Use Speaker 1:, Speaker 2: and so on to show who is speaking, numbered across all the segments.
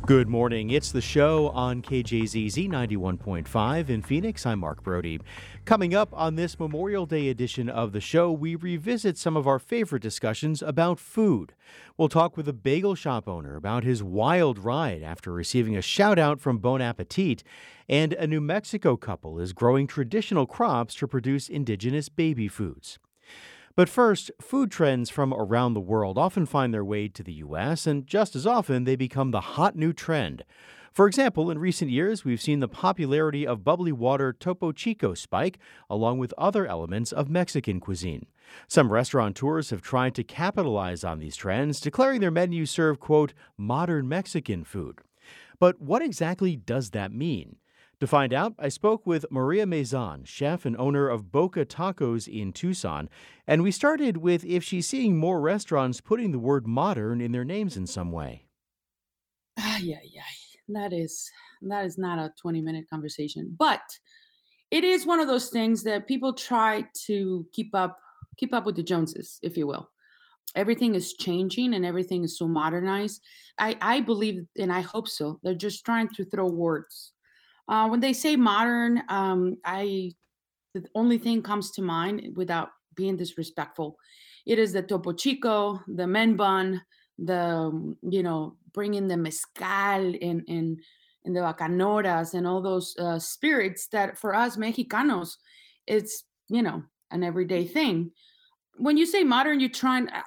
Speaker 1: Good morning. It's the show on KJZZ 91.5 in Phoenix. I'm Mark Brody. Coming up on this Memorial Day edition of the show, we revisit some of our favorite discussions about food. We'll talk with a bagel shop owner about his wild ride after receiving a shout out from Bon Appetit. And a New Mexico couple is growing traditional crops to produce indigenous baby foods. But first, food trends from around the world often find their way to the U.S., and just as often, they become the hot new trend. For example, in recent years, we've seen the popularity of bubbly water Topo Chico spike, along with other elements of Mexican cuisine. Some restaurateurs have tried to capitalize on these trends, declaring their menus serve, quote, modern Mexican food. But what exactly does that mean? To find out, I spoke with Maria Mazan, chef and owner of Boca Tacos in Tucson, and we started with if she's seeing more restaurants putting the word modern in their names in some way.
Speaker 2: Yeah, yeah. That is not a 20-minute conversation. But it is one of those things that people try to keep up with the Joneses, if you will. Everything is changing and everything is so modernized. I believe and I hope so. They're just trying to throw words. When they say modern, I the only thing comes to mind without being disrespectful. It is the Topo Chico, the men bun, bringing the mezcal and the bacanoras and all those spirits that for us Mexicanos, it's an everyday thing. When you say modern, you try and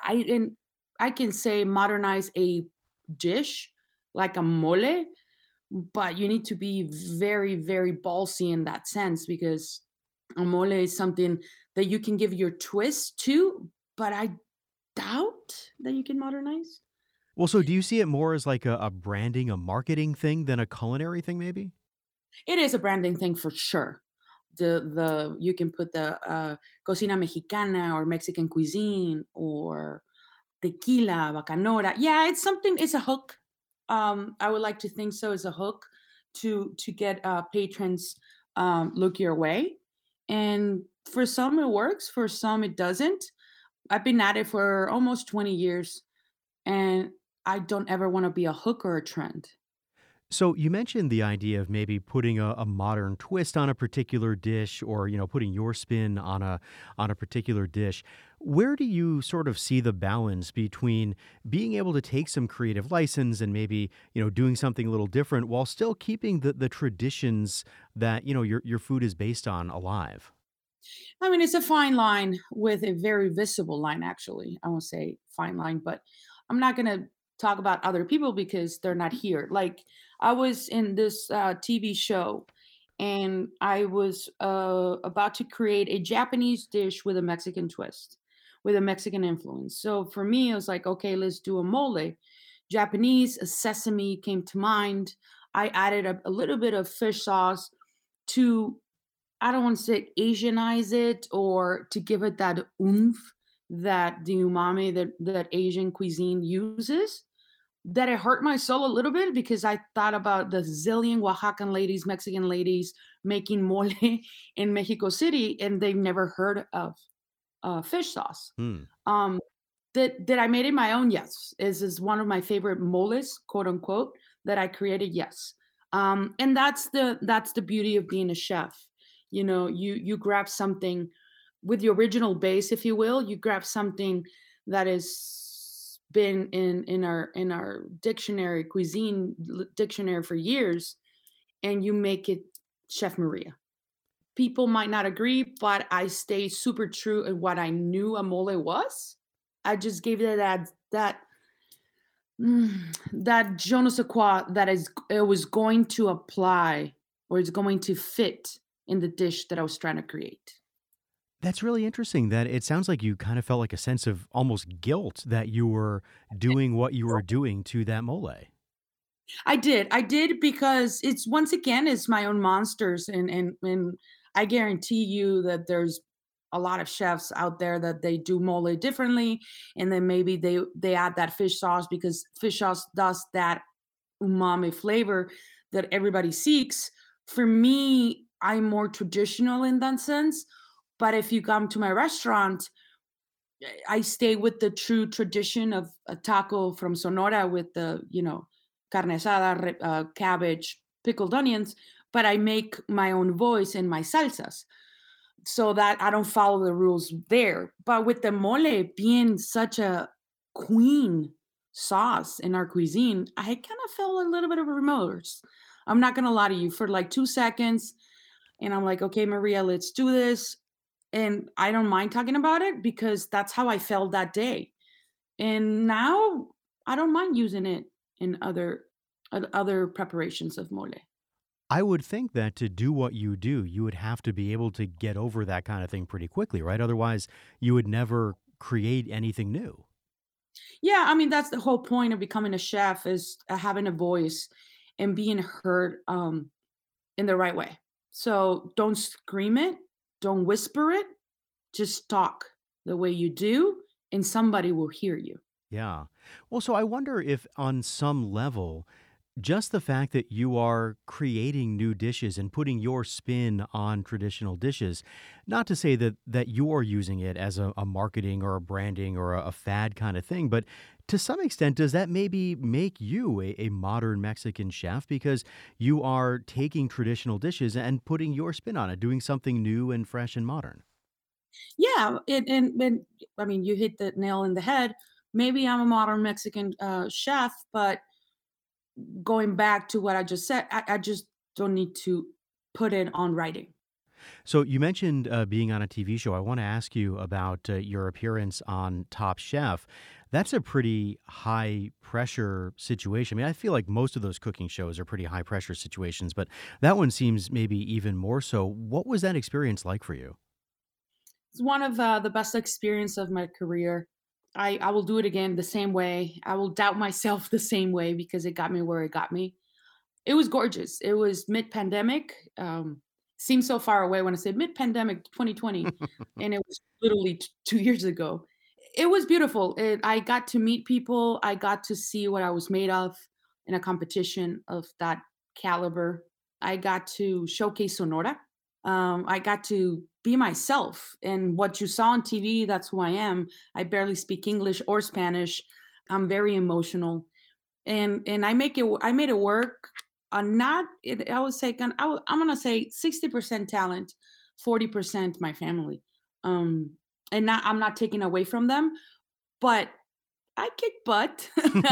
Speaker 2: I can say modernize a dish like a mole, but you need to be very, very ballsy in that sense because a mole is something that you can give your twist to, but I doubt that you can modernize.
Speaker 1: Well, so do you see it more as like a branding, a marketing thing than a culinary thing, maybe?
Speaker 2: It is a branding thing for sure. The you can put the cocina mexicana or Mexican cuisine or tequila, bacanora. Yeah, it's something. It's a hook. I would like to think so. It's a hook to get patrons look your way, and for some it works. For some it doesn't. I've been at it for almost 20 years, and I don't ever want to be a hook or a trend.
Speaker 1: So you mentioned the idea of maybe putting a modern twist on a particular dish or, putting your spin on a particular dish. Where do you sort of see the balance between being able to take some creative license and maybe, doing something a little different while still keeping the traditions that, your food is based on alive?
Speaker 2: I mean, it's a fine line with a very visible line, actually. I won't say fine line, but I'm not going to talk about other people because they're not here. Like, I was in this TV show and I was about to create a Japanese dish with a Mexican twist, with a Mexican influence. So for me, it was like, okay, let's do a mole. Japanese, a sesame came to mind. I added a little bit of fish sauce to I don't want to say Asianize it or to give it that oomph that the umami that Asian cuisine uses. That it hurt my soul a little bit because I thought about the zillion Oaxacan ladies, Mexican ladies making mole in Mexico City, and they've never heard of fish sauce.
Speaker 1: Hmm.
Speaker 2: Um, that I made it my own. Yes, is one of my favorite moles, quote unquote, that I created. Yes, and that's the beauty of being a chef. You grab something with the original base, if you will. You grab something that has been in our dictionary, dictionary for years, and you make it Chef Maria. People might not agree, but I stay super true in what I knew a mole was. I just gave it that je ne sais quoi that is it was going to apply or is going to fit in the dish that I was trying to create.
Speaker 1: That's really interesting that it sounds like you kind of felt like a sense of almost guilt that you were doing what you were doing to that mole.
Speaker 2: I did because it's once again it's my own monsters and I guarantee you that there's a lot of chefs out there that they do mole differently and then maybe they add that fish sauce because fish sauce does that umami flavor that everybody seeks. For me, I'm more traditional in that sense. But if you come to my restaurant, I stay with the true tradition of a taco from Sonora with the carne asada, cabbage, pickled onions, but I make my own voice in my salsas so that I don't follow the rules there. But with the mole being such a queen sauce in our cuisine, I kind of felt a little bit of remorse. I'm not gonna lie to you, for like 2 seconds, and I'm like, okay, Maria, let's do this. And I don't mind talking about it because that's how I felt that day. And now I don't mind using it in other preparations of mole.
Speaker 1: I would think that to do what you do, you would have to be able to get over that kind of thing pretty quickly, right? Otherwise, you would never create anything new.
Speaker 2: Yeah, I mean that's the whole point of becoming a chef is having a voice and being heard in the right way. So don't scream it, don't whisper it, just talk the way you do, and somebody will hear you.
Speaker 1: Yeah. Well, so I wonder if on some level, just the fact that you are creating new dishes and putting your spin on traditional dishes, not to say that you're using it as a marketing or a branding or a fad kind of thing, but to some extent, does that maybe make you a modern Mexican chef because you are taking traditional dishes and putting your spin on it, doing something new and fresh and modern?
Speaker 2: Yeah, and I mean you hit the nail in the head. Maybe I'm a modern Mexican chef, but going back to what I just said, I just don't need to put it on writing.
Speaker 1: So you mentioned being on a TV show. I want to ask you about your appearance on Top Chef. That's a pretty high pressure situation. I mean, I feel like most of those cooking shows are pretty high pressure situations, but that one seems maybe even more so. What was that experience like for you?
Speaker 2: It's one of the best experience of my career. I will do it again the same way. I will doubt myself the same way because it got me where it got me. It was gorgeous. It was mid-pandemic. Seems so far away when I say mid-pandemic 2020, and it was literally 2 years ago. It was beautiful. I got to meet people. I got to see what I was made of in a competition of that caliber. I got to showcase Sonora. I got to be myself, and what you saw on TV, that's who I am. I barely speak English or Spanish. I'm very emotional, and I made it work. Not it, I would say I'm gonna say 60% talent, 40% my family. Um, and not I'm not taking away from them, but I kick butt.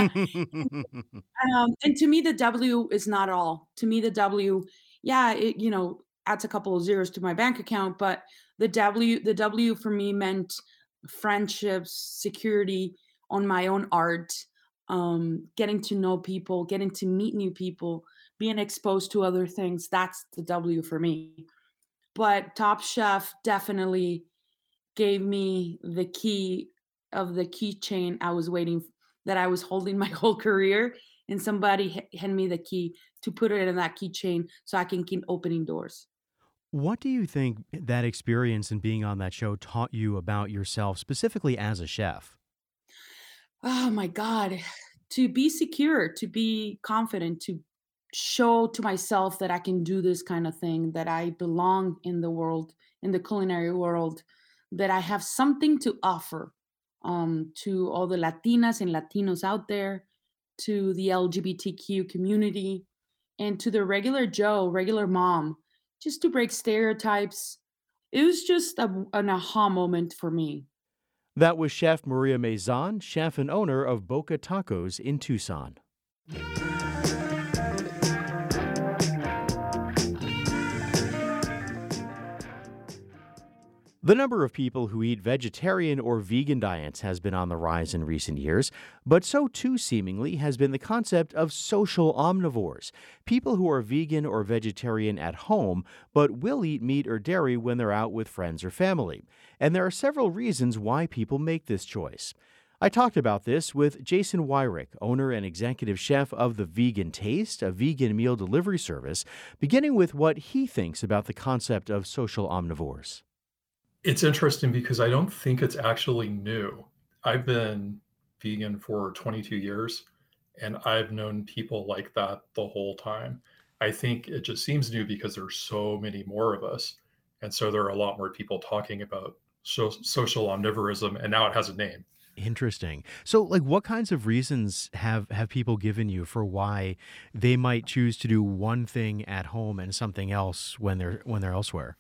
Speaker 2: And to me, the W is not all. To me, the W, yeah, it adds a couple of zeros to my bank account, but the W for me meant friendships, security on my own art, getting to know people, getting to meet new people, being exposed to other things. That's the W for me. But Top Chef definitely gave me the key of the keychain I was that I was holding my whole career, and somebody hand me the key to put it in that keychain so I can keep opening doors.
Speaker 1: What do you think that experience and being on that show taught you about yourself, specifically as a chef?
Speaker 2: Oh my God. To be secure, to be confident, to show to myself that I can do this kind of thing, that I belong in the world, in the culinary world, that I have something to offer to all the Latinas and Latinos out there, to the LGBTQ community, and to the regular Joe, regular mom, just to break stereotypes. It was just an aha moment for me.
Speaker 1: That was Chef Maria Mazan, chef and owner of Boca Tacos in Tucson. The number of people who eat vegetarian or vegan diets has been on the rise in recent years, but so too seemingly has been the concept of social omnivores, people who are vegan or vegetarian at home but will eat meat or dairy when they're out with friends or family. And there are several reasons why people make this choice. I talked about this with Jason Wyrick, owner and executive chef of The Vegan Taste, a vegan meal delivery service, beginning with what he thinks about the concept of social omnivores.
Speaker 3: It's interesting because I don't think it's actually new. I've been vegan for 22 years, and I've known people like that the whole time. I think it just seems new because there's so many more of us, and so there are a lot more people talking about social omnivorism, and now it has a name.
Speaker 1: Interesting. So, like, what kinds of reasons have people given you for why they might choose to do one thing at home and something else when they're elsewhere?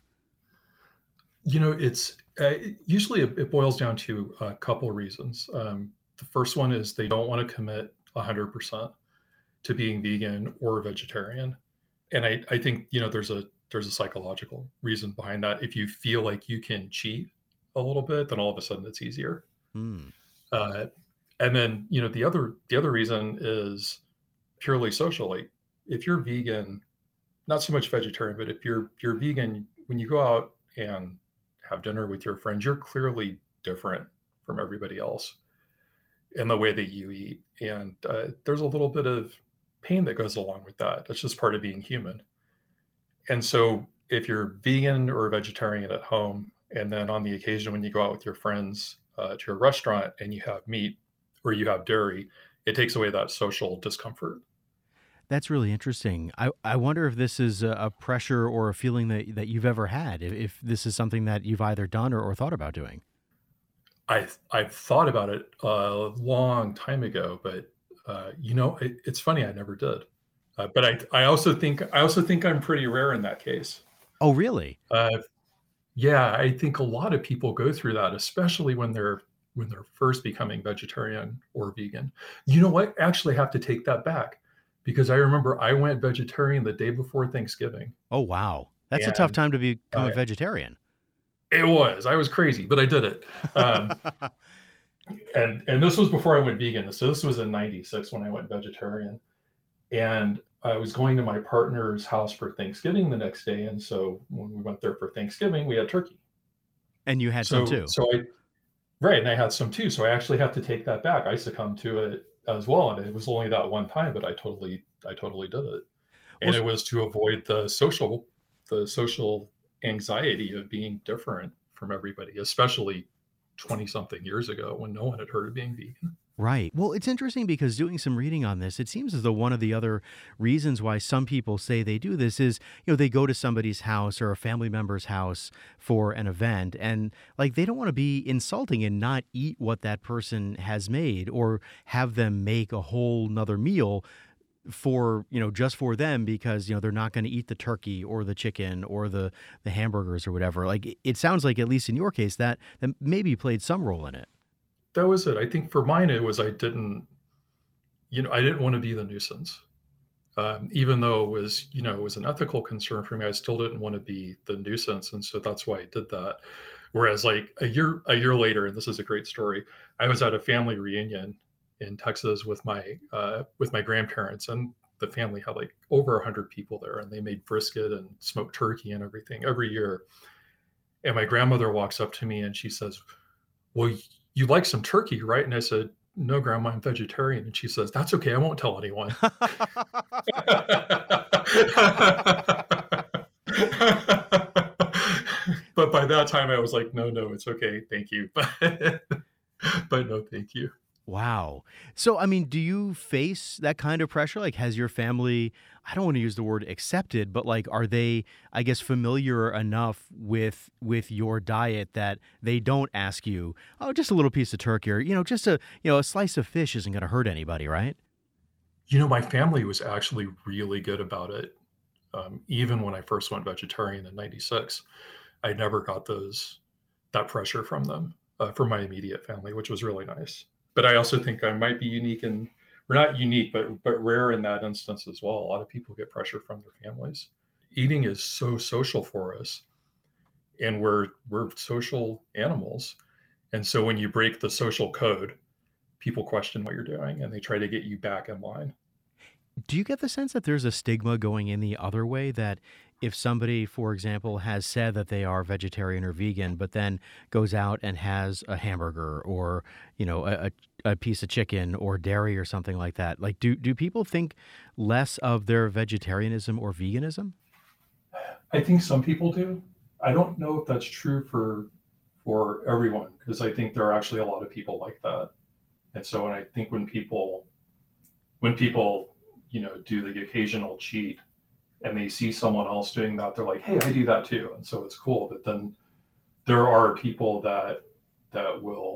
Speaker 3: It's usually it boils down to a couple reasons. The first one is they don't want to commit 100% to being vegan or vegetarian, and I think there's a psychological reason behind that. If you feel like you can cheat a little bit, then all of a sudden it's easier.
Speaker 1: Hmm.
Speaker 3: Uh, and then the other reason is purely social. Like if you're vegan, not so much vegetarian, but if you're vegan, when you go out and have dinner with your friends, you're clearly different from everybody else in the way that you eat, and there's a little bit of pain that goes along with that. That's just part of being human. And so if you're vegan or vegetarian at home, and then on the occasion when you go out with your friends to a restaurant and you have meat or you have dairy, it takes away that social discomfort.
Speaker 1: That's really interesting. I wonder if this is a pressure or a feeling that you've ever had, if this is something that you've either done or thought about doing.
Speaker 3: I've thought about it a long time ago, but it's funny I never did. But I also think I'm pretty rare in that case.
Speaker 1: Oh, really?
Speaker 3: Uh, yeah, I think a lot of people go through that, especially when they're first becoming vegetarian or vegan. You know what? Actually, I have to take that back because I remember I went vegetarian the day before Thanksgiving,
Speaker 1: Oh, wow. That's a tough
Speaker 3: and
Speaker 1: time to become a
Speaker 3: uh,
Speaker 1: vegetarian.
Speaker 3: I was crazy, but I did it. Um, and this was before I went vegan. So this was in '96 when I went vegetarian, and I was going to my partner's house for Thanksgiving the next day. And so when we went there for Thanksgiving, we had turkey.
Speaker 1: And you had some
Speaker 3: So
Speaker 1: too.
Speaker 3: so I Right, and I had some too. So I actually have to take that back. I succumbed to it as well, and it was only that one time, but I totally did it.
Speaker 1: Well,
Speaker 3: And it was to avoid the social anxiety of being different from everybody, especially 20 something years ago when no one had heard of being vegan.
Speaker 1: right. Well, it's interesting because doing some reading on this, it seems as though one of the other reasons why some people say they do this is, they go to somebody's house or a family member's house for an event and like they don't want to be insulting and not eat what that person has made or have them make a whole nother meal for, just for them because, they're not going to eat the turkey or the chicken or the hamburgers or whatever. Like it sounds like at least in your case that maybe played some role in it.
Speaker 3: That was it. I think for mine, it was I didn't want to be the nuisance. Even though it was an ethical concern for me, I still didn't want to be the nuisance, and so that's why I did that. Whereas, like a year later, and this is a great story, I was at a family reunion in Texas with my grandparents, and the family had like over 100 people there, and they made brisket and smoked turkey and everything every year. And my grandmother walks up to me and she says, "Well, you like some turkey, right?" And I said, "No, Grandma, I'm vegetarian." And she says, "That's okay. I won't tell anyone." But by that time, I was like, "No, no, it's okay. Thank you." But no, thank you.
Speaker 1: Wow. So, I mean, do you face that kind of pressure? Like, has your family, I don't want to use the word accepted, but like, are they, I guess, familiar enough with your diet that they don't ask you, oh, just a little piece of turkey or, just a slice of fish isn't going to hurt anybody, right?
Speaker 3: My family was actually really good about it. Even when I first went vegetarian in '96, I never got that pressure from them, from my immediate family, which was really nice. But I also think I might be unique, and we're not unique, but rare in that instance as well. A lot of people get pressure from their families. Eating is so social for us, and we're social animals. And so when you break the social code, people question what you're doing and they try to get you back in line.
Speaker 1: Do you get the sense that there's a stigma going in the other way that if somebody, for example, has said that they are vegetarian or vegan, but then goes out and has a hamburger or, a piece of chicken or dairy or something like that, like do people think less of their vegetarianism or veganism?
Speaker 3: I think some people do. I don't know if that's true for everyone, because I think there are actually a lot of people like that. And so, and I think when people do the occasional cheat and they see someone else doing that, they're like, "Hey, I do that too," and so it's cool. But then there are people that will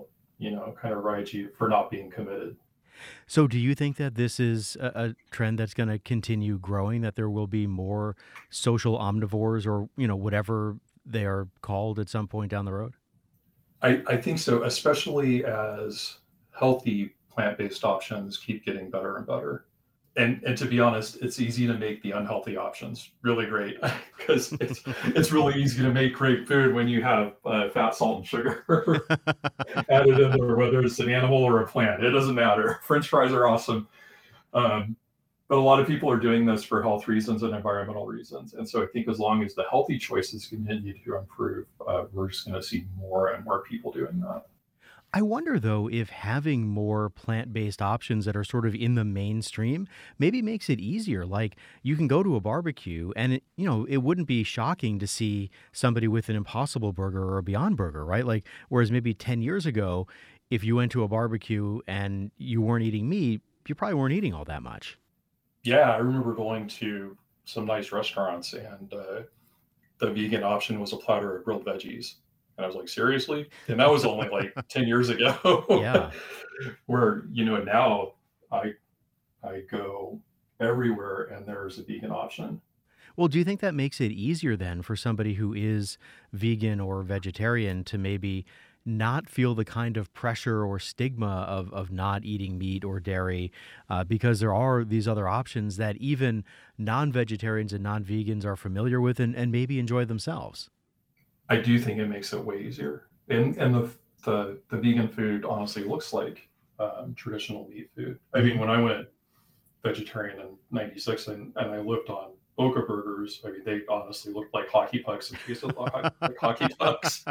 Speaker 3: kind of ride you for not being committed.
Speaker 1: So, do you think that this is a trend that's going to continue growing? That there will be more social omnivores, or whatever they are called, at some point down the road?
Speaker 3: I think so, especially as healthy plant-based options keep getting better and better. And to be honest, it's easy to make the unhealthy options really great because it's really easy to make great food when you have fat, salt, and sugar added in there, whether it's an animal or a plant. It doesn't matter. French fries are awesome. Um, but a lot of people are doing this for health reasons and environmental reasons. And so I think as long as the healthy choices continue to improve, we're just going to see more and more people doing that.
Speaker 1: I wonder, though, if having more plant based options that are sort of in the mainstream maybe makes it easier. Like, you can go to a barbecue and, it wouldn't be shocking to see somebody with an Impossible Burger or a Beyond Burger, right? Like, whereas maybe 10 years ago, if you went to a barbecue and you weren't eating meat, you probably weren't eating all that much.
Speaker 3: Yeah, I remember going to some nice restaurants and the vegan option was a platter of grilled veggies. And I was like, seriously? And that was only like 10 years ago.
Speaker 1: Yeah.
Speaker 3: Where, now I go everywhere and there's a vegan option.
Speaker 1: Well, do you think that makes it easier then for somebody who is vegan or vegetarian to maybe not feel the kind of pressure or stigma of not eating meat or dairy, because there are these other options that even non-vegetarians and non-vegans are familiar with and maybe enjoy themselves?
Speaker 3: I do think it makes it way easier. And the vegan food honestly looks like traditional meat food. I mean, when I went vegetarian in '96 and I lived on Boca burgers, I mean, they honestly looked like hockey pucks and tasted like hockey pucks.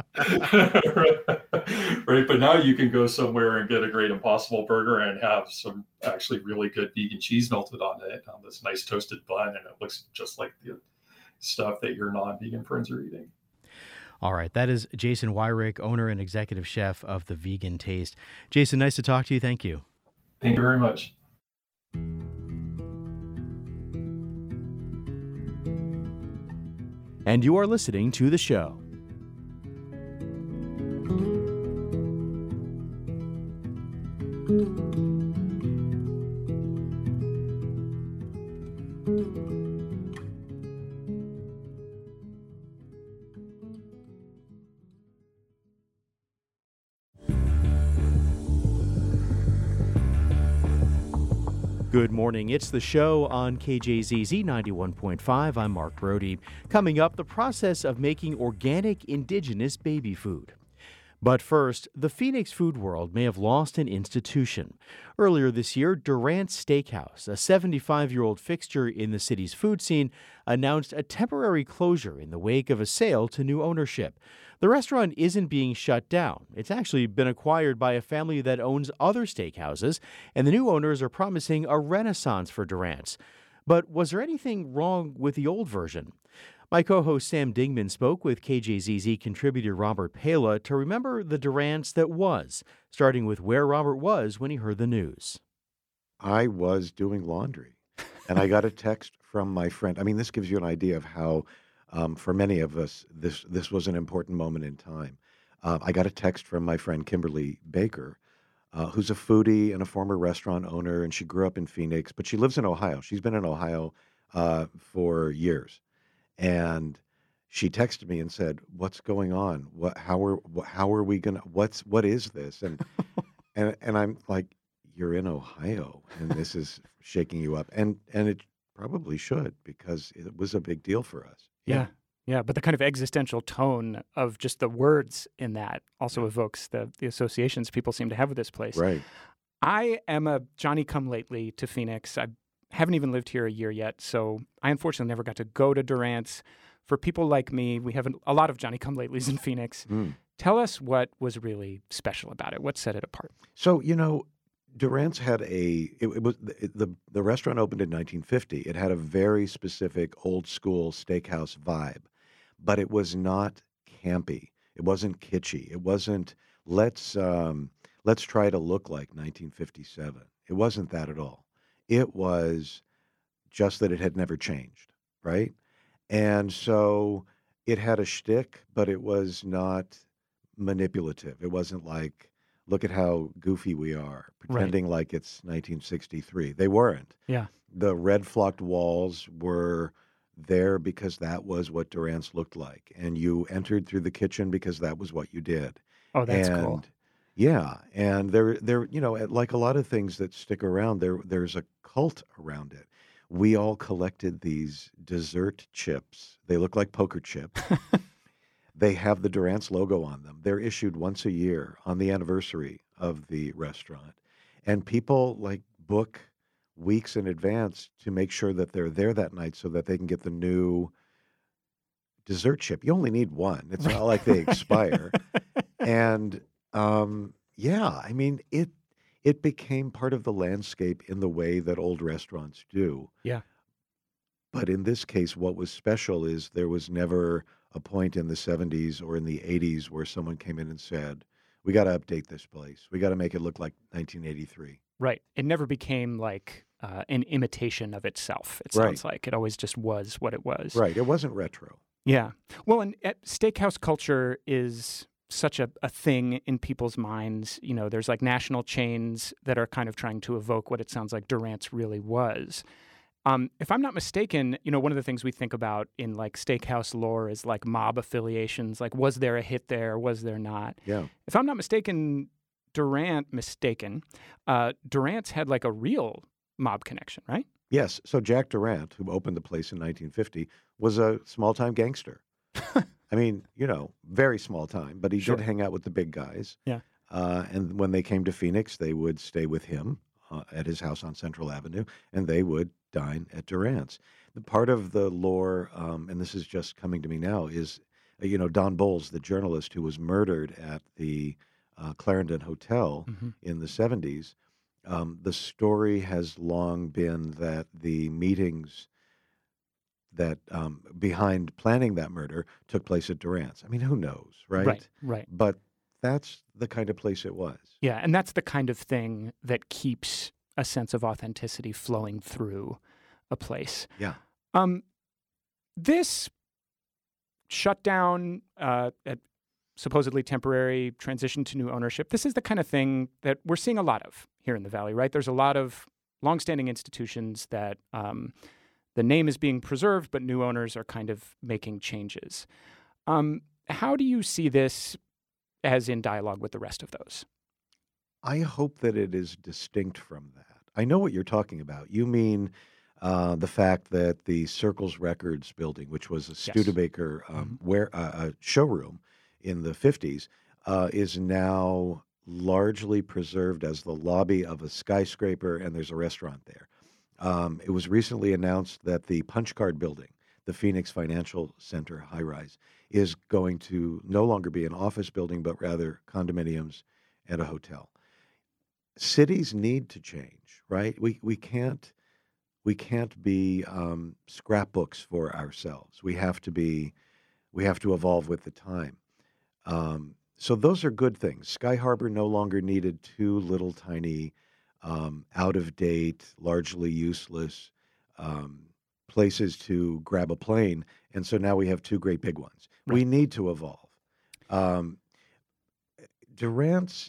Speaker 3: Right. But now you can go somewhere and get a great Impossible Burger and have some actually really good vegan cheese melted on it on this nice toasted bun. And it looks just like the stuff that your non-vegan friends are eating.
Speaker 1: All right. That is Jason Wyrick, owner and executive chef of The Vegan Taste. Jason, nice to talk to you. Thank you.
Speaker 3: Thank you very much.
Speaker 1: And you are listening to the show. Good morning. It's the show on KJZZ 91.5. I'm Mark Brody. Coming up, the process of making organic indigenous baby food. But first, the Phoenix food world may have lost an institution. Earlier this year, Durant's Steakhouse, a 75-year-old fixture in the city's food scene, announced a temporary closure in the wake of a sale to new ownership. The restaurant isn't being shut down. It's actually been acquired by a family that owns other steakhouses, and the new owners are promising a renaissance for Durant's. But was there anything wrong with the old version? My co-host Sam Dingman spoke with KJZZ contributor Robert Pala to remember the Durant's that was, starting with where Robert was when he heard the news.
Speaker 4: I was doing laundry, and I got a text from my friend. I mean, this gives you an idea of how, for many of us, this was an important moment in time. I got a text from my friend Kimberly Baker, who's a foodie and a former restaurant owner, and she grew up in Phoenix, but she lives in Ohio. She's been in Ohio for years. And she texted me and said, "What's going on? How are we gonna? What is this?" And I'm like, "You're in Ohio, and this is shaking you up." And it probably should, because it was a big deal for us.
Speaker 5: Yeah. Yeah. But the kind of existential tone of just the words in that also evokes the associations people seem to have with this place.
Speaker 4: Right.
Speaker 5: I am a Johnny come lately to Phoenix. I haven't even lived here a year yet, so I unfortunately never got to go to Durant's. For people like me, we have a lot of Johnny come latelys in Phoenix. Tell us what was really special about it. What set it apart?
Speaker 4: So, Durant's had the restaurant opened in 1950. It had a very specific old school steakhouse vibe, but it was not campy. It wasn't kitschy. It wasn't let's try to look like 1957. It wasn't that at all. It was just that it had never changed, right? And so it had a shtick, but it was not manipulative. It wasn't like Look at how goofy we are,
Speaker 5: Right.
Speaker 4: pretending like it's 1963. They weren't.
Speaker 5: Yeah.
Speaker 4: The red flocked walls were there because that was what Durant's looked like. And you entered through the kitchen because that was what you did.
Speaker 5: Oh, that's cool.
Speaker 4: And yeah, and there, like a lot of things that stick around, there's a cult around it. We all collected these dessert chips. They look like poker chips. They have the Durant's logo on them. They're issued once a year on the anniversary of the restaurant. And people like book weeks in advance to make sure that they're there that night so that they can get the new dessert chip. You only need one. It's not like they expire. And yeah, I mean, it became part of the landscape in the way that old restaurants do.
Speaker 5: Yeah.
Speaker 4: But in this case, what was special is there was never a point in the 70s or in the 80s where someone came in and said, we got to update this place. We got to make it look like 1983.
Speaker 5: Right. It never became like an imitation of itself. It
Speaker 4: Right.
Speaker 5: sounds like it always just was what it was.
Speaker 4: Right. It wasn't retro.
Speaker 5: Yeah. Well, and steakhouse culture is such a thing in people's minds. You know, there's like national chains that are kind of trying to evoke what it sounds like Durant's really was. If I'm not mistaken, one of the things we think about in like steakhouse lore is like mob affiliations. Like, was there a hit there? Was there not?
Speaker 4: Yeah.
Speaker 5: If I'm not mistaken, Durant's had like a real mob connection, right?
Speaker 4: Yes. So Jack Durant, who opened the place in 1950, was a small-time gangster. I mean, very small time, but he
Speaker 5: Sure.
Speaker 4: did hang out with the big guys.
Speaker 5: Yeah.
Speaker 4: And when they came to Phoenix, they would stay with him at his house on Central Avenue, and they would dine at Durant's. The part of the lore, and this is just coming to me now, is, Don Bowles, the journalist who was murdered at the Clarendon Hotel in the 70s. The story has long been that the meetings that behind planning that murder took place at Durant's. I mean, who knows, right?
Speaker 5: Right.
Speaker 4: But that's the kind of place it was.
Speaker 5: Yeah, and that's the kind of thing that keeps a sense of authenticity flowing through a place.
Speaker 4: Yeah.
Speaker 5: This shutdown, at supposedly temporary transition to new ownership, this is the kind of thing that we're seeing a lot of here in the Valley, right? There's a lot of longstanding institutions that the name is being preserved, but new owners are kind of making changes. How do you see this as in dialogue with the rest of those?
Speaker 4: I hope that it is distinct from that. I know what you're talking about. You mean the fact that the Circles Records building, which was a Studebaker showroom in the 50s, is now largely preserved as the lobby of a skyscraper, and there's a restaurant there. It was recently announced that the Punch Card building, the Phoenix Financial Center high-rise, is going to no longer be an office building, but rather condominiums and a hotel. Cities need to change, right? We can't be scrapbooks for ourselves. We have to evolve with the time. So those are good things. Sky Harbor no longer needed two little tiny, out of date, largely useless places to grab a plane, and so now we have two great big ones.
Speaker 5: Right.
Speaker 4: We need to evolve. Durant's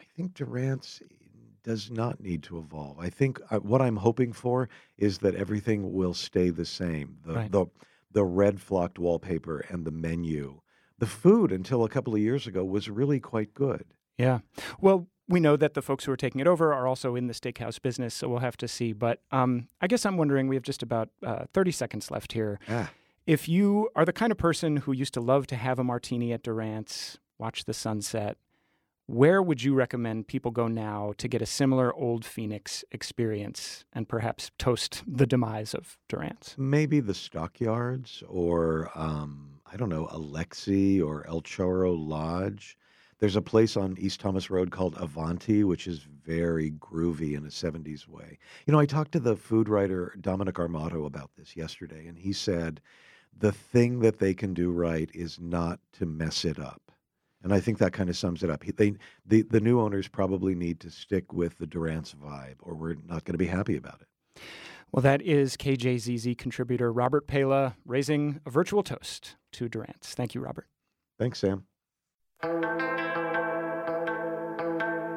Speaker 4: does not need to evolve. I think what I'm hoping for is that everything will stay the same. The red flocked wallpaper and the menu. The food until a couple of years ago was really quite good.
Speaker 5: Yeah. Well, we know that the folks who are taking it over are also in the steakhouse business, so we'll have to see. But I guess I'm wondering, we have just about 30 seconds left here. If you are the kind of person who used to love to have a martini at Durant's, watch the sunset, where would you recommend people go now to get a similar old Phoenix experience and perhaps toast the demise of Durant's?
Speaker 4: Maybe the Stockyards or, I don't know, Alexi or El Chorro Lodge. There's a place on East Thomas Road called Avanti, which is very groovy in a 70s way. I talked to the food writer Dominic Armato about this yesterday, and he said the thing that they can do right is not to mess it up. And I think that kind of sums it up. The new owners probably need to stick with the Durant's vibe, or we're not going to be happy about it.
Speaker 5: Well, that is KJZZ contributor Robert Pela raising a virtual toast to Durant's. Thank you, Robert.
Speaker 4: Thanks, Sam.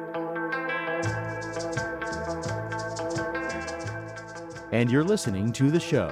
Speaker 1: and you're listening to the show.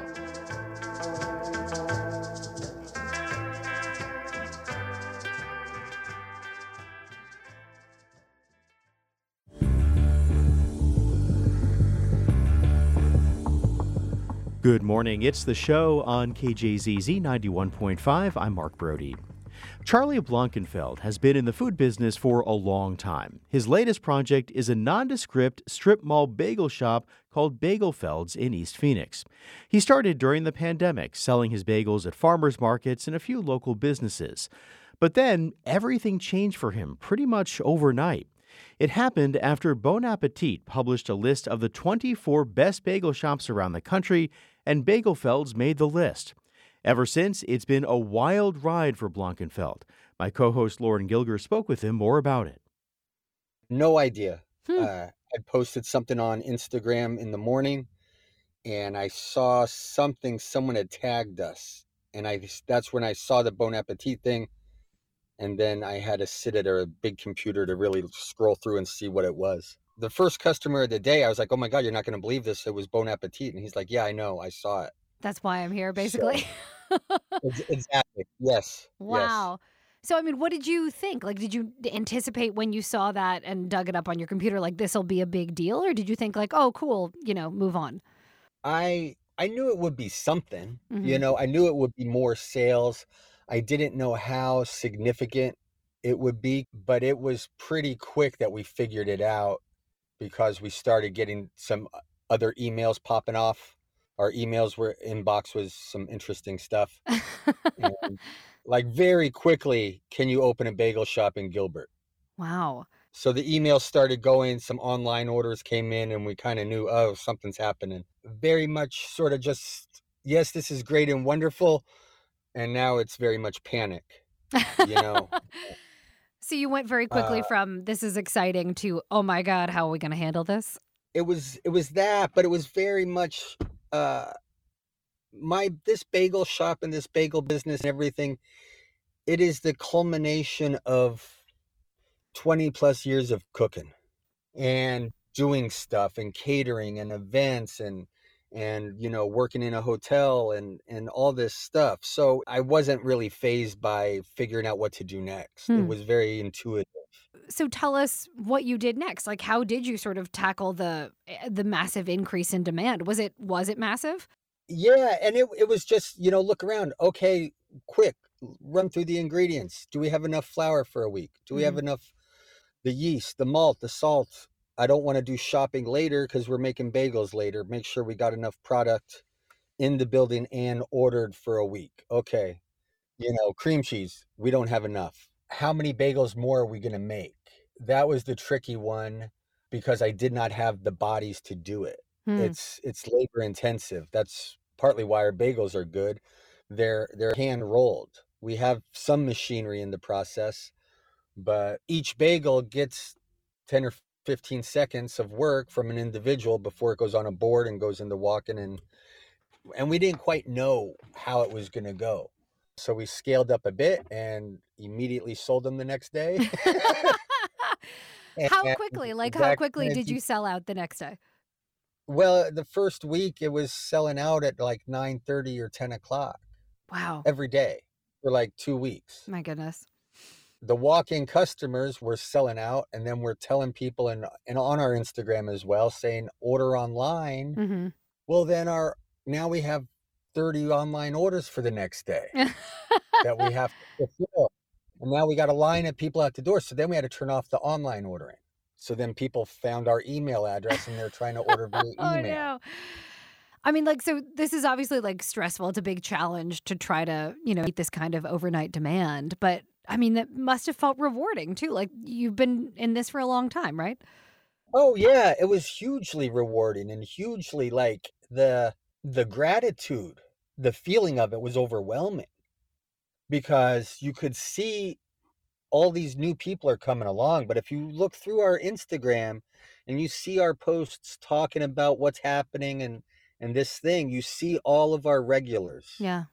Speaker 1: Good morning. It's the show on KJZZ 91.5. I'm Mark Brody. Charlie Blankenfeld has been in the food business for a long time. His latest project is a nondescript strip mall bagel shop called Bagelfelds in East Phoenix. He started during the pandemic, selling his bagels at farmers markets and a few local businesses. But then everything changed for him pretty much overnight. It happened after Bon Appetit published a list of the 24 best bagel shops around the country, and Bagelfelds made the list. Ever since, it's been a wild ride for Blankenfeld. My co-host Lauren Gilger spoke with him more about it.
Speaker 6: No idea. I posted something on Instagram in the morning, and I saw something, someone had tagged us. And that's when I saw the Bon Appetit thing. And then I had to sit at a big computer to really scroll through and see what it was. The first customer of the day, I was like, oh my God, you're not going to believe this. It was Bon Appetit. And he's like, yeah, I know. I saw it.
Speaker 7: That's why I'm here, basically.
Speaker 6: Exactly. Yes.
Speaker 7: Wow. So, I mean, what did you think? Like, did you anticipate when you saw that and dug it up on your computer, like, this will be a big deal? Or did you think, like, oh, cool, move on?
Speaker 6: I knew it would be something. I knew it would be more sales. I didn't know how significant it would be, but it was pretty quick that we figured it out because we started getting some other emails popping off. Our inbox was some interesting stuff. And, like, very quickly, can you open a bagel shop in Gilbert?
Speaker 7: Wow.
Speaker 6: So the emails started going, some online orders came in, and we kind of knew, oh, something's happening. Very much sort of just, yes, this is great and wonderful. And now it's very much panic,
Speaker 7: So you went very quickly from this is exciting to, oh my God, how are we going to handle this?
Speaker 6: It was that, but it was very much this bagel shop and this bagel business and everything. It is the culmination of 20 plus years of cooking and doing stuff and catering and events and working in a hotel and all this stuff. So I wasn't really fazed by figuring out what to do next. It was very intuitive.
Speaker 7: So tell us what you did next. Like, how did you sort of tackle the massive increase in demand? Was it massive?
Speaker 6: Yeah, and it was just, look around. Okay, quick, run through the ingredients. Do we have enough flour for a week? Do we have enough, the yeast, the malt, the salt? I don't want to do shopping later because we're making bagels later. Make sure we got enough product in the building and ordered for a week. Okay. Cream cheese, we don't have enough. How many bagels more are we going to make? That was the tricky one because I did not have the bodies to do it. It's labor intensive. That's partly why our bagels are good. They're hand rolled. We have some machinery in the process, but each bagel gets 10 or 15 seconds of work from an individual before it goes on a board and goes into walking, and we didn't quite know how it was going to go. So we scaled up a bit and immediately sold them the next day.
Speaker 7: How quickly? Like, how quickly did you sell out the next day?
Speaker 6: Well, the first week it was selling out at like 9:30 or 10 o'clock.
Speaker 7: Wow.
Speaker 6: Every day for like 2 weeks.
Speaker 7: My goodness.
Speaker 6: The walk-in customers were selling out, and then we're telling people and on our Instagram as well, saying order online. Well, then now we have 30 online orders for the next day that we have to fulfill. And now we got a line of people at the door. So then we had to turn off the online ordering. So then people found our email address and they're trying to order via email.
Speaker 7: Oh, no. I mean, like, so this is obviously like stressful. It's a big challenge to try to, meet this kind of overnight demand. But I mean, that must have felt rewarding too. Like, you've been in this for a long time, right?
Speaker 6: Oh yeah, it was hugely rewarding and hugely, like, the gratitude, the feeling of it was overwhelming because you could see all these new people are coming along. But if you look through our Instagram and you see our posts talking about what's happening and this thing, you see all of our regulars.
Speaker 7: Yeah.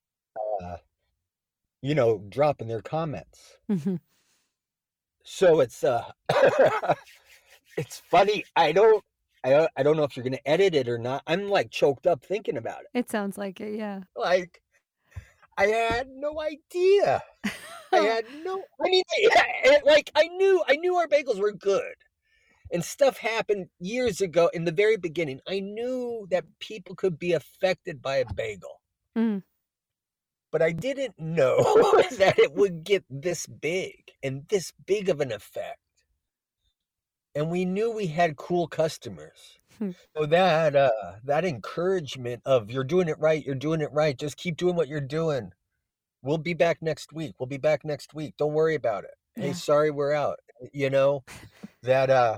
Speaker 6: Dropping their comments. So it's it's funny. I don't I don't know if you're going to edit it or not. I'm like choked up thinking about it.
Speaker 7: It sounds like it, yeah.
Speaker 6: Like, I had no idea. I had no, I mean, like I knew our bagels were good. And stuff happened years ago in the very beginning. I knew that people could be affected by a bagel.
Speaker 7: Mm.
Speaker 6: But I didn't know that it would get this big and this big of an effect. And we knew we had cool customers. So that encouragement of you're doing it right, just keep doing what you're doing. We'll be back next week. Don't worry about it.
Speaker 7: Yeah.
Speaker 6: Hey, sorry, we're out. You know, that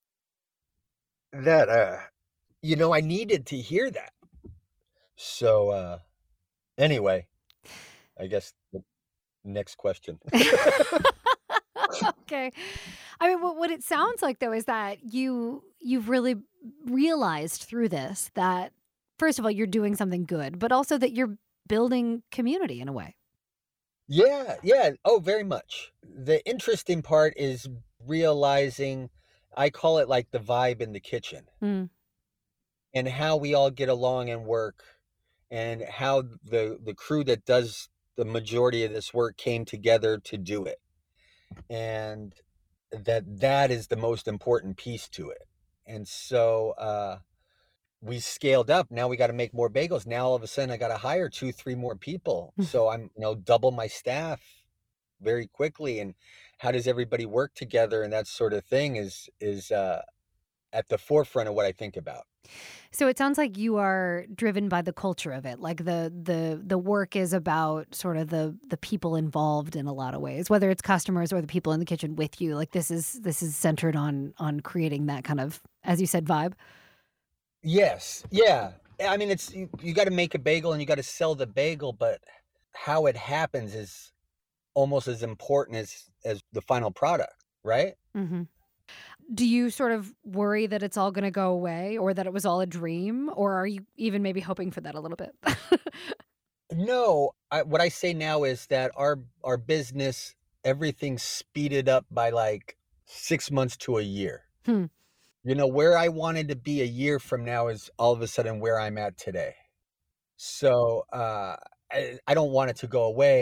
Speaker 6: you know, I needed to hear that. So anyway, I guess the next question.
Speaker 7: Okay. I mean, what it sounds like, though, is that you've really realized through this that, first of all, you're doing something good, but also that you're building community in a way.
Speaker 6: Yeah. Oh, very much. The interesting part is realizing, I call it like the vibe in the kitchen.
Speaker 7: Mm.
Speaker 6: And how we all get along and work, and how the crew that does the majority of this work came together to do it. And that is the most important piece to it. And so we scaled up. Now we got to make more bagels. Now all of a sudden I got to hire 2-3 more people. So I'm, double my staff very quickly. And how does everybody work together and that sort of thing is at the forefront of what I think about.
Speaker 7: So it sounds like you are driven by the culture of it. Like the work is about sort of the people involved in a lot of ways, whether it's customers or the people in the kitchen with you. Like this is centered on creating that kind of, as you said, vibe.
Speaker 6: Yes. Yeah. I mean, it's you got to make a bagel and you got to sell the bagel, but how it happens is almost as important as the final product, right?
Speaker 7: Mm-hmm. Do you sort of worry that it's all going to go away, or that it was all a dream, or are you even maybe hoping for that a little bit?
Speaker 6: No, what I say now is that our business, everything's speeded up by like 6 months to a year. Where I wanted to be a year from now is all of a sudden where I'm at today. So I don't want it to go away.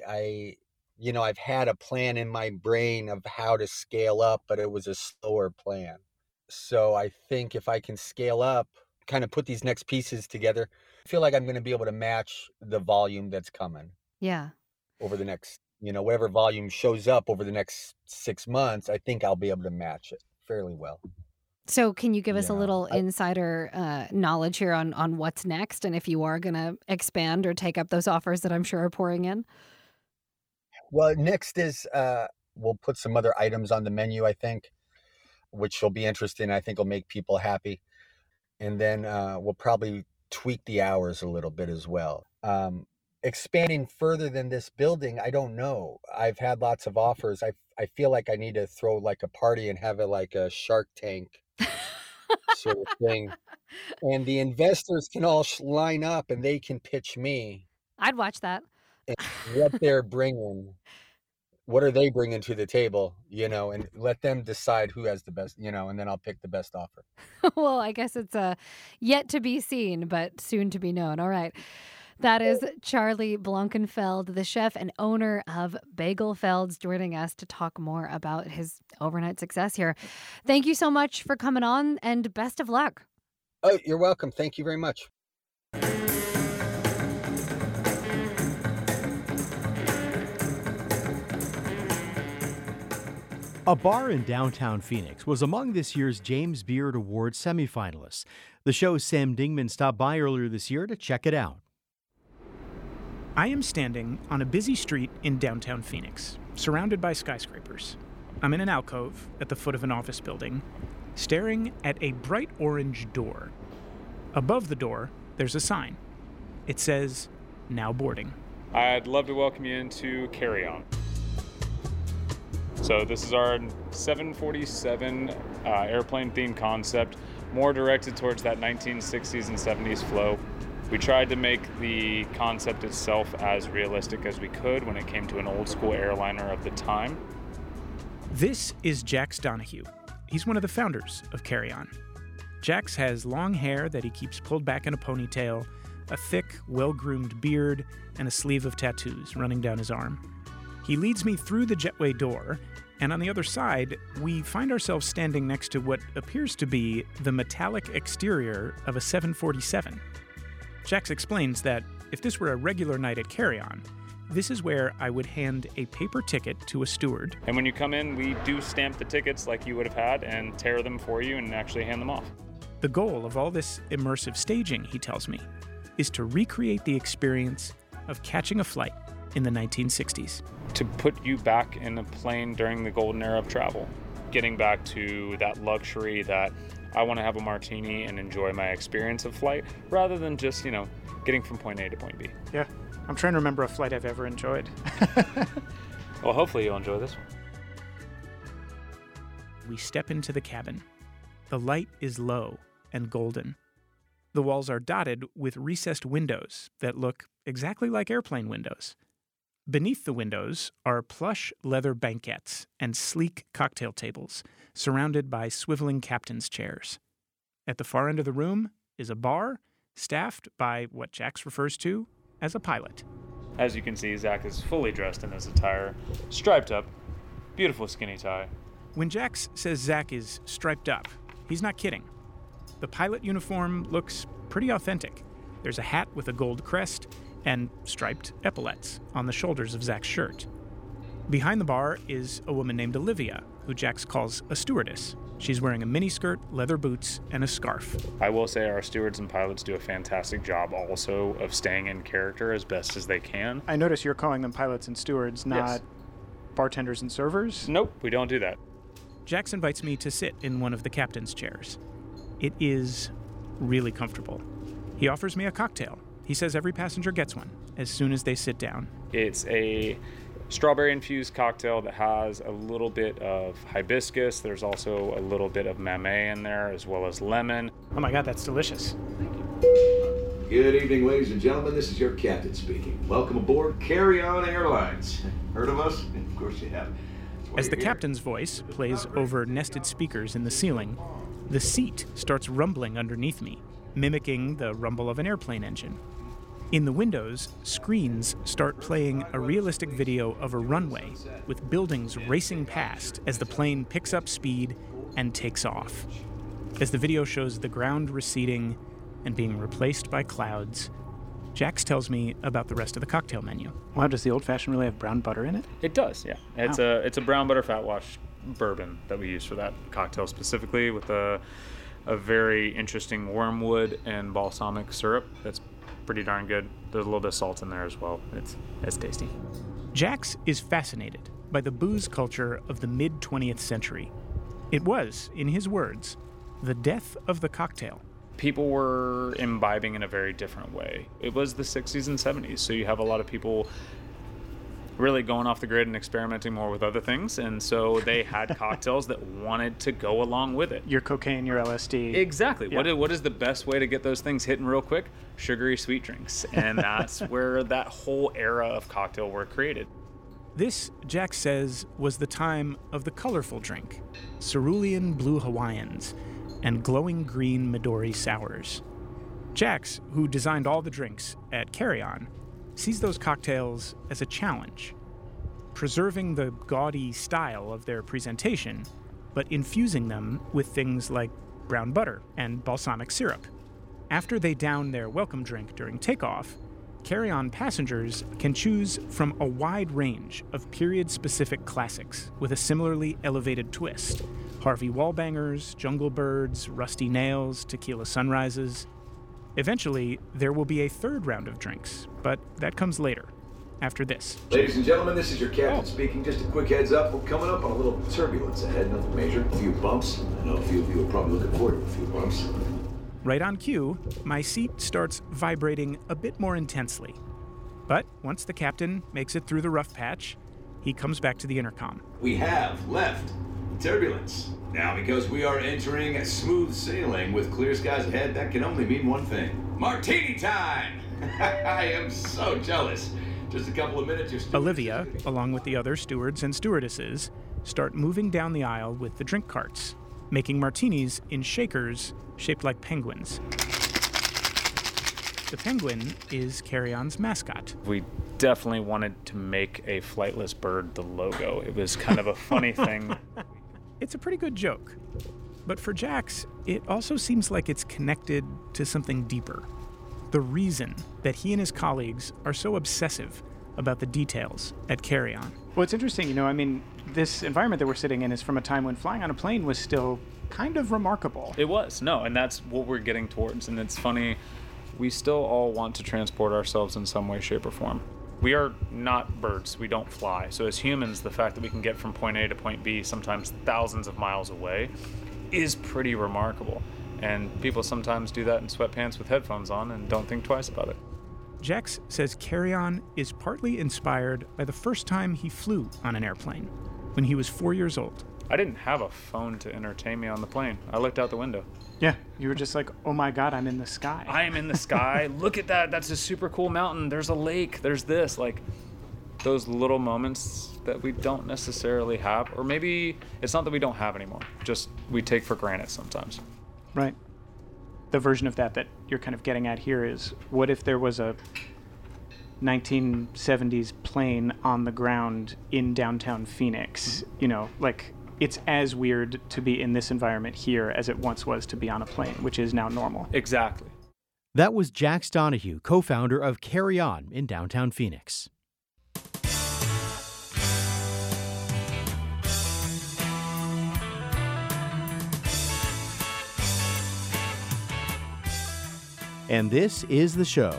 Speaker 6: I've had a plan in my brain of how to scale up, but it was a slower plan. So I think if I can scale up, kind of put these next pieces together, I feel like I'm going to be able to match the volume that's coming.
Speaker 7: Yeah.
Speaker 6: Over the next, whatever volume shows up over the next 6 months, I think I'll be able to match it fairly well.
Speaker 7: So can you give us a little insider knowledge here on what's next, and if you are going to expand or take up those offers that I'm sure are pouring in?
Speaker 6: Well, next is we'll put some other items on the menu, I think, which will be interesting. I think will make people happy. And then we'll probably tweak the hours a little bit as well. Expanding further than this building, I don't know. I've had lots of offers. I feel like I need to throw like a party and have it like a Shark Tank sort of thing. And the investors can all line up and they can pitch me.
Speaker 7: I'd watch that.
Speaker 6: And what they're bringing, what are they bringing to the table, and let them decide who has the best, and then I'll pick the best offer.
Speaker 7: Well, I guess it's yet to be seen, but soon to be known. All right. That is Charlie Blankenfeld, the chef and owner of Bagelfelds, joining us to talk more about his overnight success here. Thank you so much for coming on, and best of luck.
Speaker 6: Oh, you're welcome. Thank you very much.
Speaker 1: A bar in downtown Phoenix was among this year's James Beard Award semifinalists. The show's Sam Dingman stopped by earlier this year to check it out.
Speaker 5: I am standing on a busy street in downtown Phoenix, surrounded by skyscrapers. I'm in an alcove at the foot of an office building, staring at a bright orange door. Above the door, there's a sign. It says, "Now boarding."
Speaker 8: I'd love to welcome you into Carry On. So this is our 747 airplane-themed concept, more directed towards that 1960s and 70s flow. We tried to make the concept itself as realistic as we could when it came to an old-school airliner of the time.
Speaker 5: This is Jax Donahue. He's one of the founders of Carry On. Jax has long hair that he keeps pulled back in a ponytail, a thick, well-groomed beard, and a sleeve of tattoos running down his arm. He leads me through the jetway door, and on the other side, we find ourselves standing next to what appears to be the metallic exterior of a 747. Jax explains that if this were a regular night at Carry-On, this is where I would hand a paper ticket to a steward.
Speaker 8: And when you come in, we do stamp the tickets like you would have had and tear them for you and actually hand them off.
Speaker 5: The goal of all this immersive staging, he tells me, is to recreate the experience of catching a flight in the 1960s.
Speaker 8: To put you back in a plane during the golden era of travel, getting back to that luxury that I want to have a martini and enjoy my experience of flight rather than just, getting from point A to point B.
Speaker 5: Yeah, I'm trying to remember a flight I've ever enjoyed.
Speaker 8: Well, hopefully you'll enjoy this one.
Speaker 5: We step into the cabin. The light is low and golden. The walls are dotted with recessed windows that look exactly like airplane windows. Beneath the windows are plush leather banquettes and sleek cocktail tables surrounded by swiveling captain's chairs. At the far end of the room is a bar staffed by what Jax refers to as a pilot.
Speaker 8: As you can see, Zach is fully dressed in his attire, striped up, beautiful skinny tie.
Speaker 5: When Jax says Zach is striped up, he's not kidding. The pilot uniform looks pretty authentic. There's a hat with a gold crest and striped epaulets on the shoulders of Zach's shirt. Behind the bar is a woman named Olivia, who Jax calls a stewardess. She's wearing a miniskirt, leather boots, and a scarf.
Speaker 8: I will say our stewards and pilots do a fantastic job also of staying in character as best as they can.
Speaker 5: I notice you're calling them pilots and stewards, not bartenders and servers?
Speaker 8: Nope, we don't do that.
Speaker 5: Jax invites me to sit in one of the captain's chairs. It is really comfortable. He offers me a cocktail. He says every passenger gets one as soon as they sit down.
Speaker 8: It's a strawberry-infused cocktail that has a little bit of hibiscus. There's also a little bit of mamey in there, as well as lemon.
Speaker 5: Oh my God, that's delicious.
Speaker 9: Good evening, ladies and gentlemen. This is your captain speaking. Welcome aboard Carry-On Airlines. Heard of us? Of course you have.
Speaker 5: As the captain's voice plays over nested speakers in the ceiling, the seat starts rumbling underneath me, mimicking the rumble of an airplane engine. In the windows, screens start playing a realistic video of a runway with buildings racing past as the plane picks up speed and takes off. As the video shows the ground receding and being replaced by clouds, Jax tells me about the rest of the cocktail menu. Wow, does the old-fashioned really have brown butter in it?
Speaker 8: It does, yeah. It's a brown butter fat wash bourbon that we use for that cocktail specifically, with a very interesting wormwood and balsamic syrup that's pretty darn good. There's a little bit of salt in there as well. It's tasty.
Speaker 5: Jax is fascinated by the booze culture of the mid-20th century. It was, in his words, the death of the cocktail.
Speaker 8: People were imbibing in a very different way. It was the 60s and 70s, so you have a lot of people really going off the grid and experimenting more with other things, and so they had cocktails that wanted to go along with it.
Speaker 5: Your cocaine, your LSD.
Speaker 8: Exactly.
Speaker 5: Yeah.
Speaker 8: What is the best way to get those things hitting real quick? Sugary sweet drinks. And that's where that whole era of cocktail were created.
Speaker 5: This, Jax says, was the time of the colorful drink, cerulean blue Hawaiians, and glowing green Midori sours. Jax, who designed all the drinks at Carry-On, sees those cocktails as a challenge, preserving the gaudy style of their presentation, but infusing them with things like brown butter and balsamic syrup. After they down their welcome drink during takeoff, Carry-On passengers can choose from a wide range of period-specific classics with a similarly elevated twist. Harvey Wallbangers, Jungle Birds, Rusty Nails, Tequila Sunrises. Eventually, there will be a third round of drinks, but that comes later, after this.
Speaker 9: Ladies and gentlemen, this is your captain speaking. Just a quick heads up, we're coming up on a little turbulence ahead, nothing major, a few bumps. I know a few of you are probably looking forward to a few bumps.
Speaker 5: Right on cue, my seat starts vibrating a bit more intensely. But once the captain makes it through the rough patch, he comes back to the intercom.
Speaker 9: We have left turbulence. Now, because we are entering smooth sailing with clear skies ahead, that can only mean one thing. Martini time! I am so jealous. Just a couple of minutes.
Speaker 5: Olivia, along with the other stewards and stewardesses, start moving down the aisle with the drink carts. making martinis in shakers shaped like penguins. The penguin is Carry On's mascot.
Speaker 8: We definitely wanted to make a flightless bird the logo. It was kind of a funny thing.
Speaker 5: It's a pretty good joke. But for Jax, it also seems like it's connected to something deeper. The reason that he and his colleagues are so obsessive about the details at Carry On. Well, it's interesting, this environment that we're sitting in is from a time when flying on a plane was still kind of remarkable.
Speaker 8: It was, no, and that's what we're getting towards. And it's funny, we still all want to transport ourselves in some way, shape, or form. We are not birds. We don't fly. So as humans, the fact that we can get from point A to point B, sometimes thousands of miles away, is pretty remarkable. And people sometimes do that in sweatpants with headphones on and don't think twice about it.
Speaker 5: Jax says Carry On is partly inspired by the first time he flew on an airplane, when he was 4 years old.
Speaker 8: I didn't have a phone to entertain me on the plane. I looked out the window.
Speaker 5: Yeah, you were just like, oh my God, I'm in the sky.
Speaker 8: I am in the sky. Look at that. That's a super cool mountain. There's a lake. There's this. Like, those little moments that we don't necessarily have. Or maybe it's not that we don't have anymore. Just we take for granted sometimes.
Speaker 5: Right. The version of that you're kind of getting at here is, what if there was a 1970s plane on the ground in downtown Phoenix? It's as weird to be in this environment here as it once was to be on a plane, which is now normal.
Speaker 8: Exactly.
Speaker 1: That was Jax Donahue, co-founder of Carry On in downtown Phoenix. And this is the show.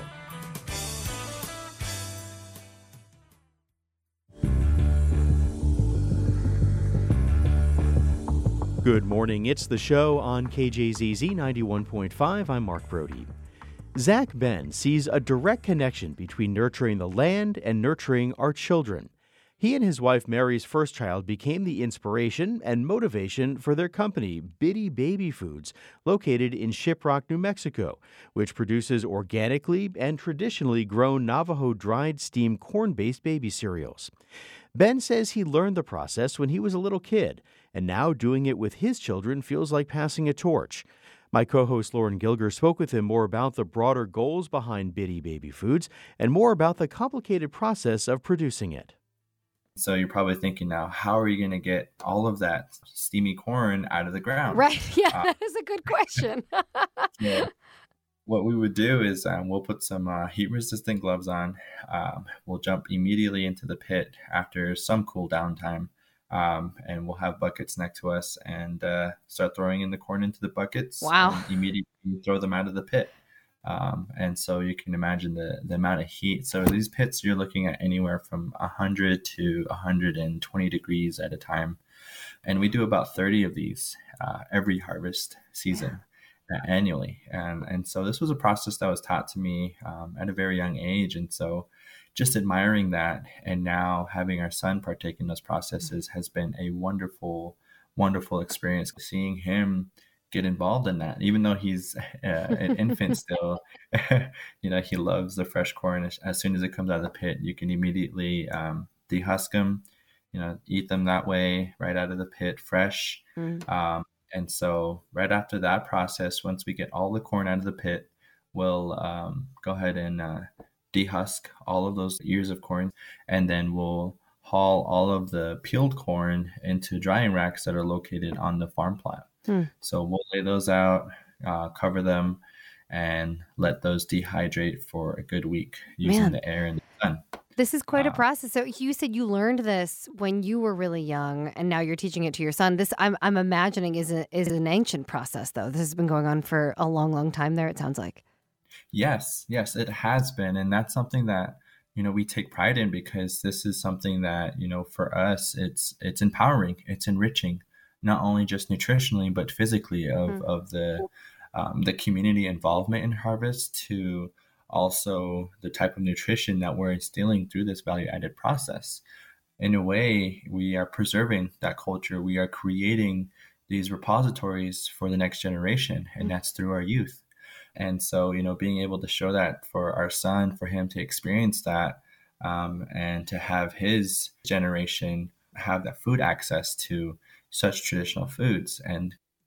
Speaker 1: Good morning. It's the show on KJZZ 91.5. I'm Mark Brody. Zach Ben sees a direct connection between nurturing the land and nurturing our children. He and his wife Mary's first child became the inspiration and motivation for their company, Bitty Baby Foods, located in Shiprock, New Mexico, which produces organically and traditionally grown Navajo dried steamed corn-based baby cereals. Ben says he learned the process when he was a little kid, and now doing it with his children feels like passing a torch. My co-host Lauren Gilger spoke with him more about the broader goals behind Bitty Baby Foods and more about the complicated process of producing it.
Speaker 10: So you're probably thinking now, how are you going to get all of that steamy corn out of the ground?
Speaker 7: Right. Yeah, that is a good question.
Speaker 10: Yeah. What we would do is we'll put some heat-resistant gloves on. We'll jump immediately into the pit after some cool down time. And we'll have buckets next to us and start throwing in the corn into the buckets.
Speaker 7: Wow.
Speaker 10: And immediately throw them out of the pit. And so you can imagine the amount of heat. So these pits, you're looking at anywhere from 100 to 120 degrees at a time. And we do about 30 of these every harvest season annually. And so this was a process that was taught to me at a very young age. And so just admiring that and now having our son partake in those processes has been a wonderful, wonderful experience. Seeing him get involved in that, even though he's an infant still, he loves the fresh corn. As soon as it comes out of the pit, you can immediately dehusk them, eat them that way, right out of the pit, fresh. And so right after that process, once we get all the corn out of the pit, we'll go ahead and dehusk all of those ears of corn, and then we'll haul all of the peeled corn into drying racks that are located on the farm plot. So we'll lay those out, cover them, and let those dehydrate for a good week using the air and the sun.
Speaker 7: This is quite a process. So you said you learned this when you were really young, and now you're teaching it to your son. This, I'm imagining, is an ancient process, though. This has been going on for a long, long time there, it sounds like.
Speaker 10: Yes, it has been. And that's something that, we take pride in, because this is something that, for us, it's empowering, it's enriching, not only just nutritionally, but physically of the community involvement in harvest, to also the type of nutrition that we're instilling through this value-added process. In a way, we are preserving that culture. We are creating these repositories for the next generation, and that's through our youth. And so, being able to show that for our son, for him to experience that, and to have his generation have that food access to such traditional foods. And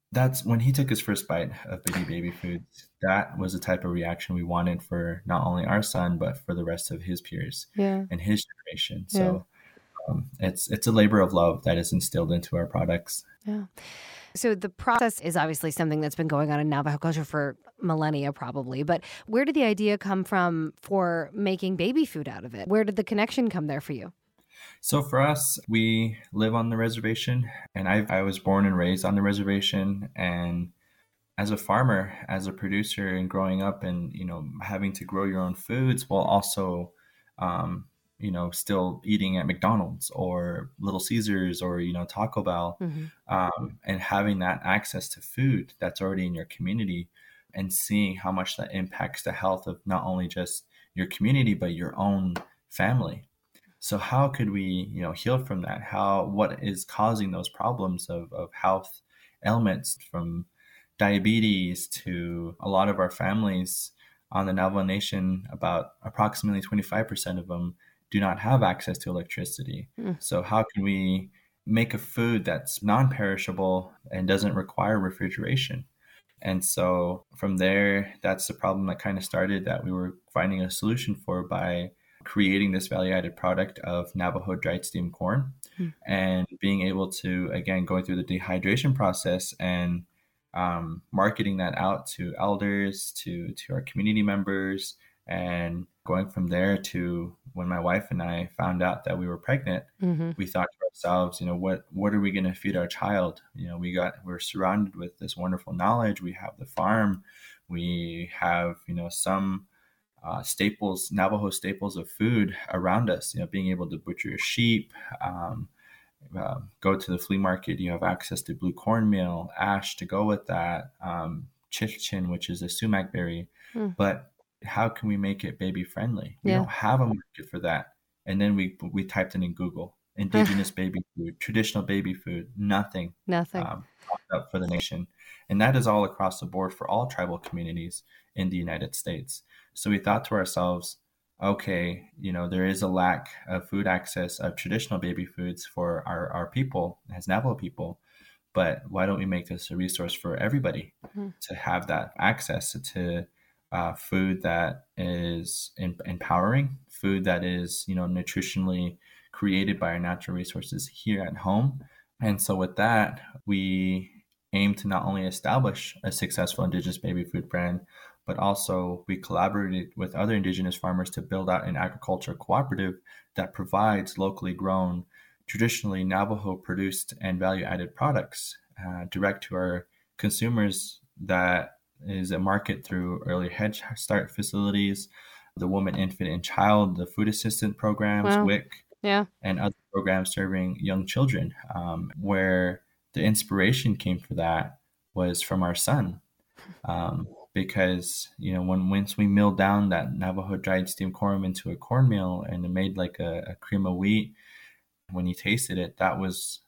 Speaker 10: that's when he took his first bite of Biggie Baby Foods. That was the type of reaction we wanted for not only our son, but for the rest of his peers
Speaker 7: Yeah.
Speaker 10: and his generation.
Speaker 7: Yeah.
Speaker 10: So it's a labor of love that is instilled into our products.
Speaker 7: Yeah. So the process is obviously something that's been going on in Navajo culture for millennia, probably. But where did the idea come from for making baby food out of it? Where did the connection come there for you?
Speaker 10: So for us, we live on the reservation, and I was born and raised on the reservation. And as a farmer, as a producer, and growing up, and having to grow your own foods while also, still eating at McDonald's or Little Caesars or Taco Bell, and having that access to food that's already in your community, and seeing how much that impacts the health of not only just your community but your own family. So how could we, heal from that? What is causing those problems of health ailments, from diabetes to a lot of our families on the Navajo Nation? About approximately 25% of them do not have access to electricity. So how can we make a food that's non-perishable and doesn't require refrigeration? And so from there, that's the problem that kind of started, that we were finding a solution for by creating this value-added product of Navajo dried steamed corn, and being able to, again, going through the dehydration process and marketing that out to elders, to our community members, and going from there to when my wife and I found out that we were pregnant, we thought to ourselves, what are we going to feed our child? We're surrounded with this wonderful knowledge. We have the farm, we have, some staples, Navajo staples of food around us, being able to butcher a sheep, go to the flea market, you have access to blue cornmeal, ash to go with that, chichin, which is a sumac berry. But how can we make it baby friendly? We don't have a market for that. And then we typed it in Google, indigenous baby food, traditional baby food, nothing popped up for the nation. And that is all across the board for all tribal communities in the United States. So we thought to ourselves, okay, there is a lack of food access of traditional baby foods for our people as Navajo people, but why don't we make this a resource for everybody to have that access to food that is empowering, food that is, nutritionally created by our natural resources here at home. And so with that, we aim to not only establish a successful indigenous baby food brand, but also we collaborated with other indigenous farmers to build out an agriculture cooperative that provides locally grown, traditionally Navajo produced and value-added products direct to our consumers. That is a market through early Head Start facilities, the Woman, Infant, and Child, the food assistant programs, WIC, and other programs serving young children, where the inspiration came for that was from our son. Because, once we milled down that Navajo dried steamed corn into a cornmeal and it made like a cream of wheat, when he tasted it, that was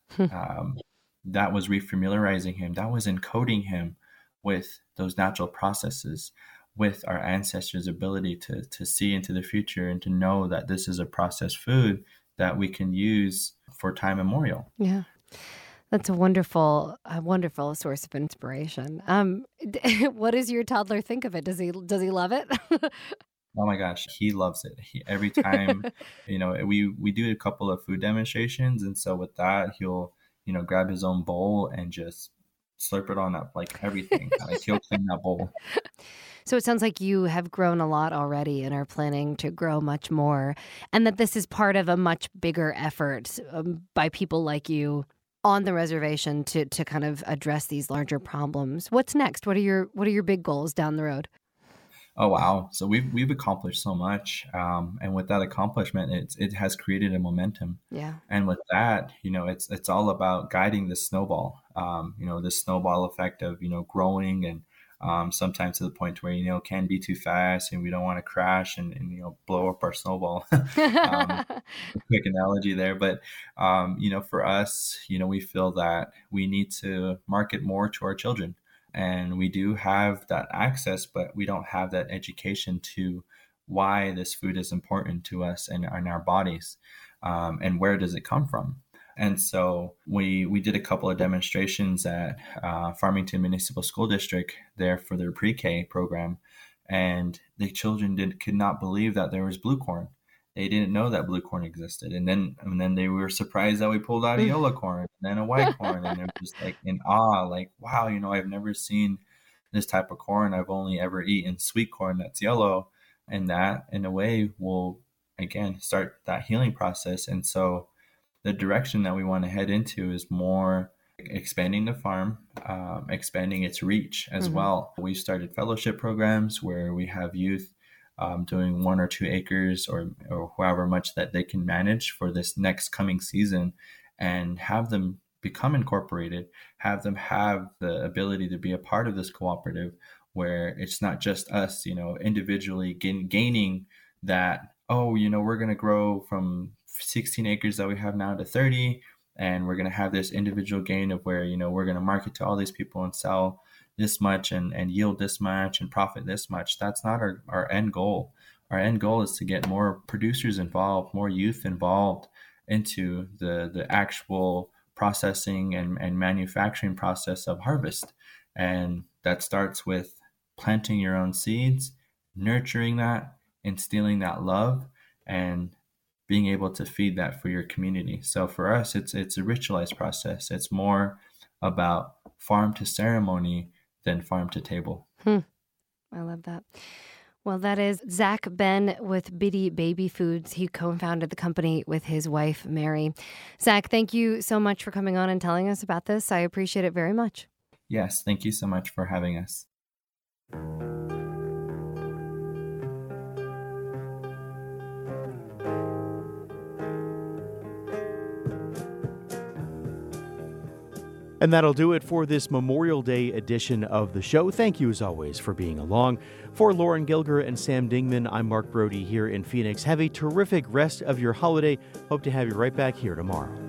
Speaker 10: refamiliarizing him. That was encoding him with those natural processes, with our ancestors' ability to see into the future and to know that this is a processed food that we can use for time immemorial.
Speaker 7: Yeah. That's a wonderful source of inspiration. What does your toddler think of it? Does he love it?
Speaker 10: Oh my gosh, he loves it. Every time, we do a couple of food demonstrations, and so with that, he'll grab his own bowl and just slurp it on up like everything. Like he'll clean that bowl.
Speaker 7: So it sounds like you have grown a lot already and are planning to grow much more, and that this is part of a much bigger effort by people like you on the reservation to kind of address these larger problems. What's next? What are your big goals down the road?
Speaker 10: Oh, wow. So we've accomplished so much. And with that accomplishment, it has created a momentum.
Speaker 7: Yeah.
Speaker 10: And with that, it's all about guiding the snowball, the snowball effect of, growing and sometimes to the point where, can be too fast and we don't want to crash and blow up our snowball. Quick analogy there. But, for us, we feel that we need to market more to our children. And we do have that access, but we don't have that education to why this food is important to us and our bodies, and where does it come from. And so we did a couple of demonstrations at Farmington Municipal School District there for their pre-K program. And the children could not believe that there was blue corn. They didn't know that blue corn existed. And then they were surprised that we pulled out a yellow corn and then a white corn. And they're just like in awe, like, wow, I've never seen this type of corn. I've only ever eaten sweet corn that's yellow. And that, in a way, will, again, start that healing process. And so the direction that we want to head into is more expanding the farm, expanding its reach as well. We started fellowship programs where we have youth doing 1 or 2 acres or however much that they can manage for this next coming season, and have them become incorporated, have them have the ability to be a part of this cooperative where it's not just us, individually gaining that, we're going to grow from 16 acres that we have now to 30, and we're going to have this individual gain of where, we're going to market to all these people and sell this much and yield this much and profit this much. That's not our end goal. Our end goal is to get more producers involved, more youth involved into the actual processing and manufacturing process of harvest. And that starts with planting your own seeds, nurturing that, instilling that love, and being able to feed that for your community. So for us, it's a ritualized process. It's more about farm to ceremony than farm to table.
Speaker 7: I love that. Well, that is Zach Ben with Bitty Baby Foods. He co-founded the company with his wife, Mary. Zach, thank you so much for coming on and telling us about this. I appreciate it very much.
Speaker 10: Yes, thank you so much for having us.
Speaker 1: And that'll do it for this Memorial Day edition of the show. Thank you, as always, for being along. For Lauren Gilger and Sam Dingman, I'm Mark Brody here in Phoenix. Have a terrific rest of your holiday. Hope to have you right back here tomorrow.